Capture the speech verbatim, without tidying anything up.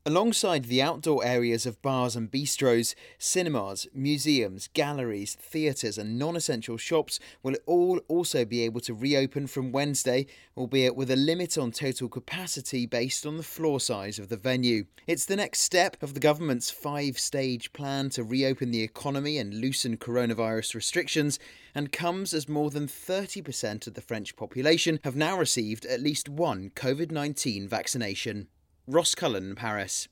Alongside the outdoor areas of bars and bistros, cinemas, museums, galleries, theatres, and non essential shops will all also be able to reopen from Wednesday, albeit with a limit on total capacity based on the floor size of the venue. It's the next step of the government's five stage plan to reopen the economy and loosen coronavirus restrictions, and comes as more than thirty percent of the French population have now received at least one COVID nineteen vaccination. Ross Cullen, Paris.